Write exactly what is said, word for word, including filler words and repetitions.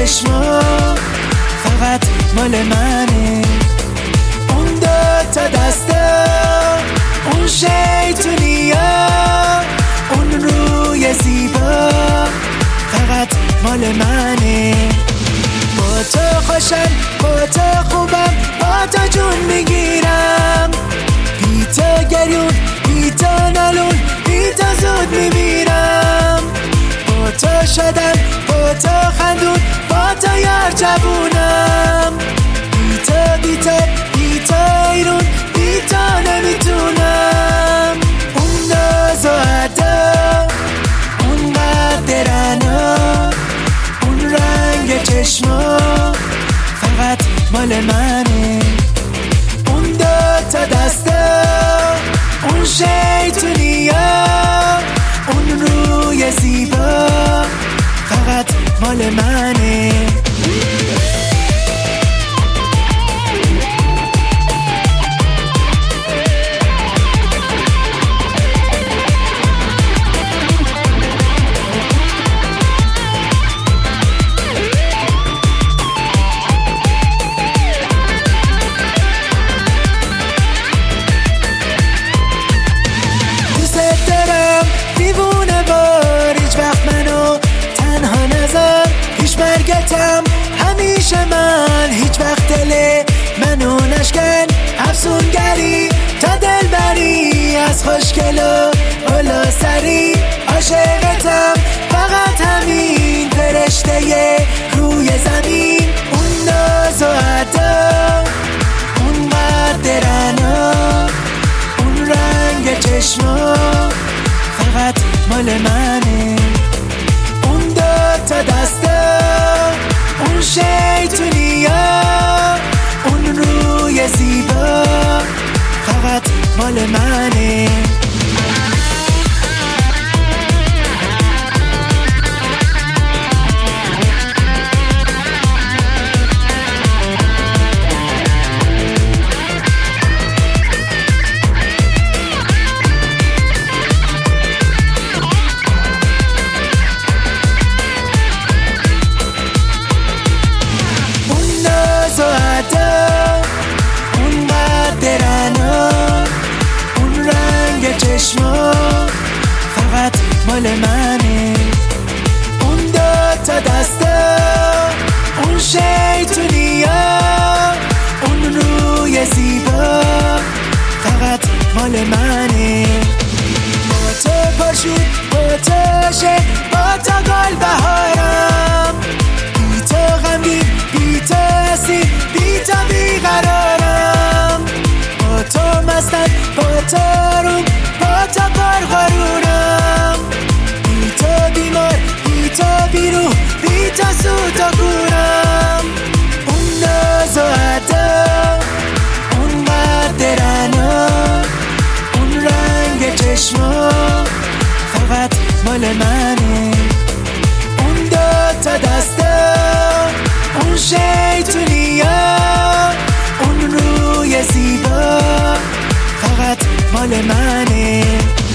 چشما فقط مال منه. اون دو تا دستا، اون شیطونیا، اون روی زیبا فقط مال منه. با تو خوشم، با تو خوبم، با تو جون میگیرم. بی تو گریون، بی تو نالون، بی تو زود میمیرم. با تو شدم، با تو خندون، با تو یار جوونم. بی تو بی تو بی تو ایرون، بی تو نمیتونم. اون ناز و عدا، اون قدرنا، اون رنگ چشما فقط مال منه. اون دو تا دستا، اون شیطونیا، اون روی زیبا فقط مال منه. مرگتم همیشه من، هیچ وقت دل منو نشکن. افسونگری تا دل بری، از خوشگل و هلا سری. عاشقتم فقط همین فرشته روی زمین. اون ناز و عدا، اون قدرنا، اون رنگ چشما فقط مال منه. اون دو تا دستا، اون شیطونیا، اون روی زیبا فقط مال منه. اون قدرنا، اون رنگ چشما فقط مال منه. اون دو تا دستا، اون شیطونیا، اون روی زیبا فقط مال منه. با تو پاشود، با تو عشق، با تو گل بهارم. بی تو غمگین، بی تو اسیر، بی تو بیقرارم. با تو مستم، با تو روم، با تو پرغرورم. بی تو بیمار، بی تو بیروح، بی تو سوت و گورم. اون ناز و عدا، اون قدرنا، اون رنگ چشما فقط مال منه. اون دو تا دستا، اون شیطونیا، اون روی زیبا فقط مال منه.